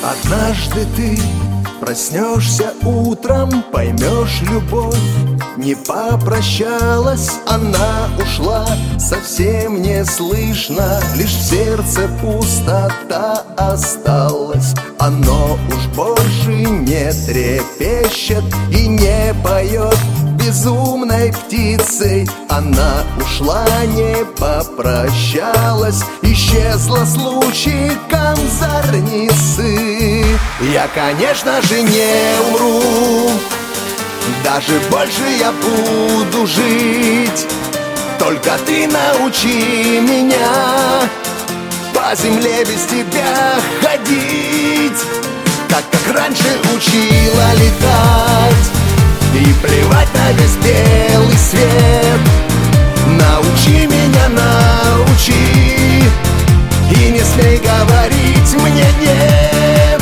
Однажды ты проснешься утром, поймешь, любовь не попрощалась. Она ушла, совсем не слышно, лишь в сердце пустота осталась. Оно уж больше не трепещет и не поет безумной птицей. Она ушла, не попрощалась, исчезла с лучиком зорницы. Я, конечно же, не умру, даже больше я буду жить. Только ты научи меня по земле без тебя ходить, так как раньше учила летать и плевать на весь белый свет. Научи меня, научи, и не смей говорить мне нет.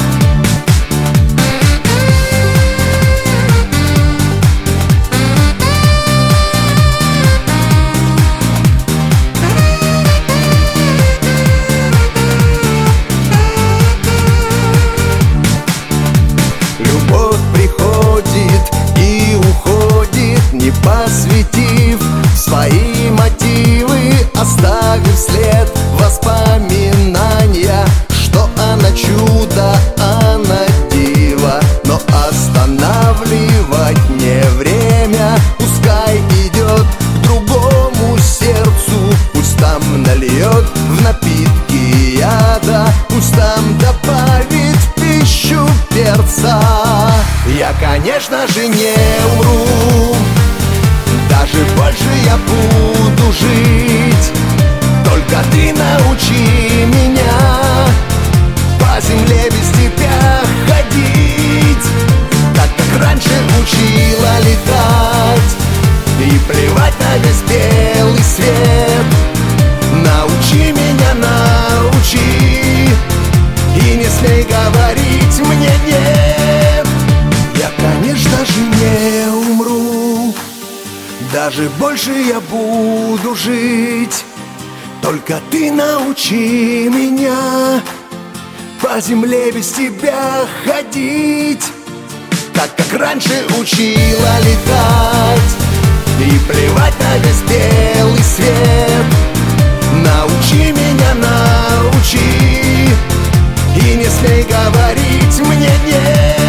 Любовь приходит и уходит, не посвятив свои мотивы, оставив след воспоминания, что она чудо, она дива. Но останавливать не время, пускай идет к другому сердцу. Пусть там нальет в напитки яда, пусть там добавит в пищу перца. Я, конечно же, не умру, даже больше я буду жить. Только ты научи меня по земле без тебя ходить, так как раньше учила летать и плевать на весь белый свет. Научи меня, научи, и не смей говорить мне нет. Я, конечно же, не умру, даже больше я буду жить. Только ты научи меня по земле без тебя ходить, так как раньше учила летать и плевать на весь белый свет. Научи меня, научи, и не смей говорить мне нет.